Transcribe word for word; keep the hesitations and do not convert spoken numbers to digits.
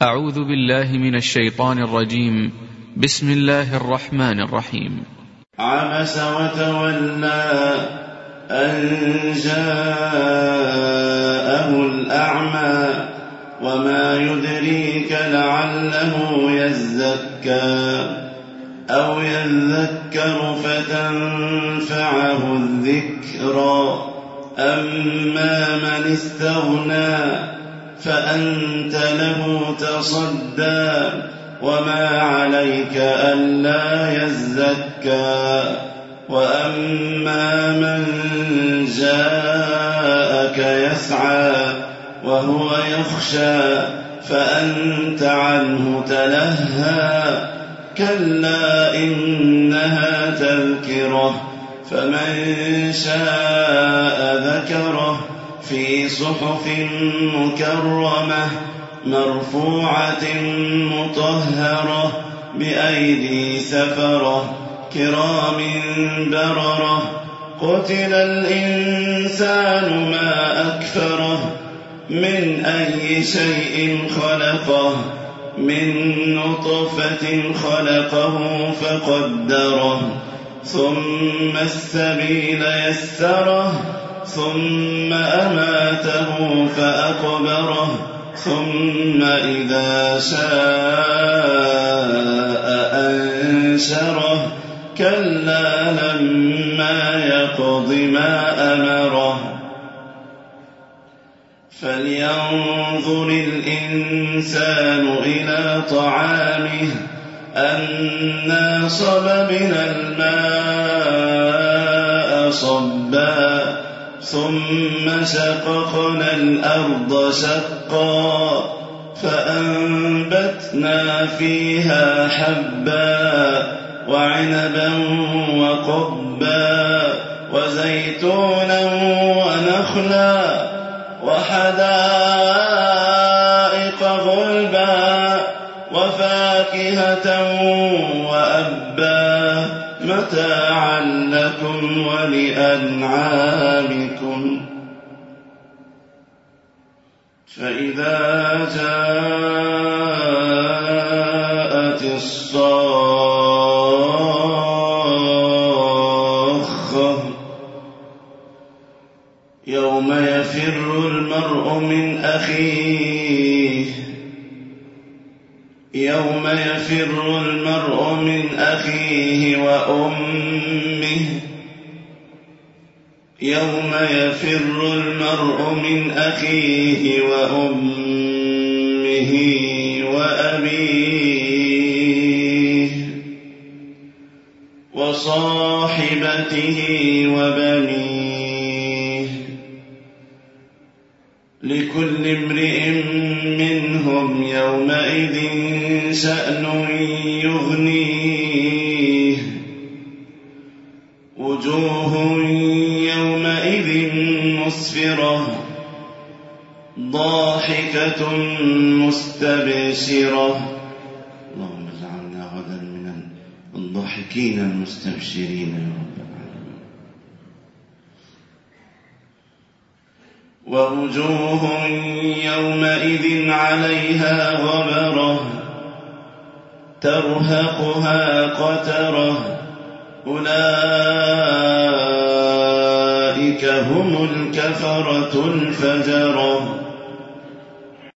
أعوذ بالله من الشيطان الرجيم. بسم الله الرحمن الرحيم. عبس وتولى أن جاءه الأعمى وما يدريك لعله يزكى أو يذكر فتنفعه الذكرى أما من استغنى فأنت له تصدى وما عليك ألا يزكى وأما من جاءك يسعى وهو يخشى فأنت عنه تلهى كلا إنها تذكرة فمن شاء ذكره في صحف مكرمة مرفوعة مطهرة بأيدي سفرة كرام بررة قتل الإنسان ما أكفره من أي شيء خلقه من نطفة خلقه فقدره ثم السبيل يسره ثم أماته فأقبره ثم إذا شاء أنشره كلا لما يقض ما أمره فلينظر الإنسان إلى طعامه أنا صببنا الماء صبا ثم شققنا الأرض شقا فأنبتنا فيها حبا وعنبا وقبا وزيتونا ونخلا وحدائق غلبا وفاكهة وأبا متاعا لكم ولأنعامكم فإذا جاءت الصاخة يوم يفر المرء من أخيه يوم يفر المرء من أخيه وأمه يوم يفر المرء من أخيه وأمه وأبيه وصاحبته وبنيه لكل امرئ منهم يومئذ شأن يغنيه وجوه يومئذ مسفرة ضاحكة مستبشرة اللهم اجعلنا غدا من الضاحكين المستبشرين يا رب العالمين ووجوه يومئذ عليها غبرة ترهقها قترة أولئك هم الكفرة الفجرة